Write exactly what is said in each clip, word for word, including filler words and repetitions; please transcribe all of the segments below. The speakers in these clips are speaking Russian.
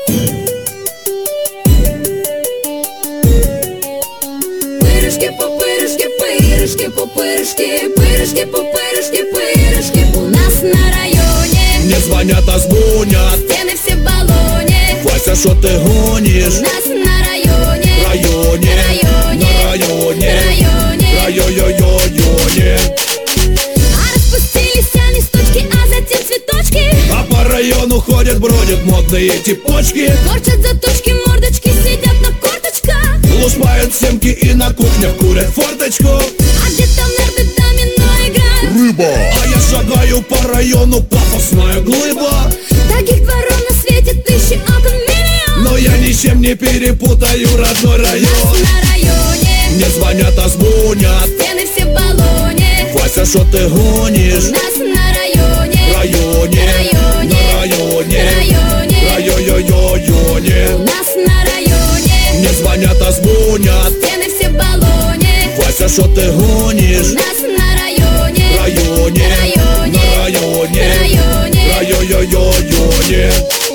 Пирожки, пупырышки, пирожки, пупырышки, пирожки, пупырышки, пирожки. У нас на районе мне звонят, а звонят, стены все в баллоне. Вася, шо ты гонишь? У нас на районе, Районе, районе, на районе, районе, райо-йо-йо-йоне. А распустились они стучки, а затем цветочки. А по району ходят, бродят модные типочки. Корчат заточки, мордочки, сидят на корточках. Лушпают семки и на кухнях курят форточку. А где-то нерды домино играют. Рыба! А я шагаю по району, пафосная глыба. Таких дворов на свете тысячи, окон миллион. Но я ничем не перепутаю родной У район. нас на районе Мне звонят, а звонят, стены все в баллоне. Вася, шо ты У гонишь? нас на районе, Районе, районе, на районе, районе. райо-йо-йо-йоне. У нас на районе Мне звонят, а звонят, стены все в баллоне. Вася, шо ты У гонишь? нас на районе, Районе, районе, на районе, районе. райо-йо-йо-йоне.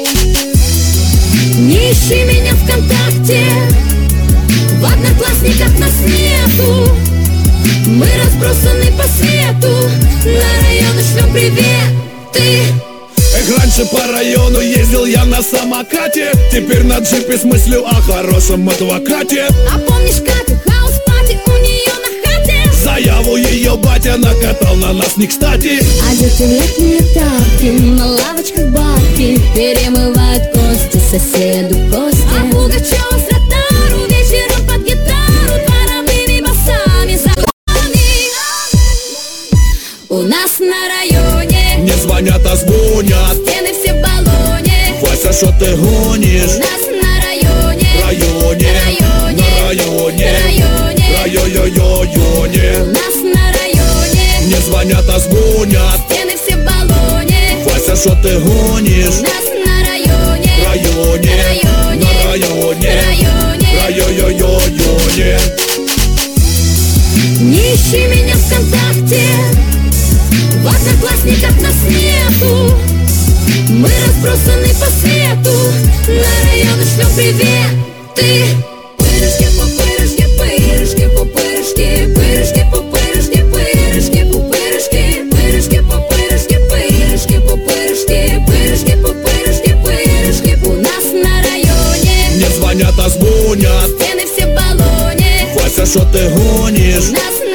Не ищи меня ВКонтакте, в одноклассниках нас нету. Мы разбросаны по свету, на районы шлем приветы. Эх, раньше по району ездил я на самокате, теперь на джипе с мыслью о хорошем адвокате. А помнишь Катю, хаус-пати у нее на хате? Заяву ее батя накатал на нас не кстати. Одеты в летние тапки, на лавочках бабки перемывают кости соседу кости. А Пугачева с ротару вечером под гитару дворовыми басами за вами. У нас на районе Мне звонят, а звонят, стены все в баллоне. Вася, шо ты У гонишь? нас на районе, Районе, районе, на районе, районе. У райо-йо-йо-йоне. нас на районе Мне звонят, а звонят, стены все в баллоне. Вася, шо ты У гонишь? нас на районе, Районе, районе, на районе, районе. райо-йо-йо-йоне. Не ищи меня ВКонтакте, в одноклассниках нас нету. Мы разбросаны по свету, на районы шлем приветы. Пырожки, пупырышки, пырожки, пупырышки, пырожки, пупырышки, пырожки, пупырышки, пырожки, пупырышки, пырожки, пупырышки, пырожки, пупырышки, пырожки. У нас на районе Мне звонят, а звонят, стены все в баллоне. Вася, шо ты У гонишь? нас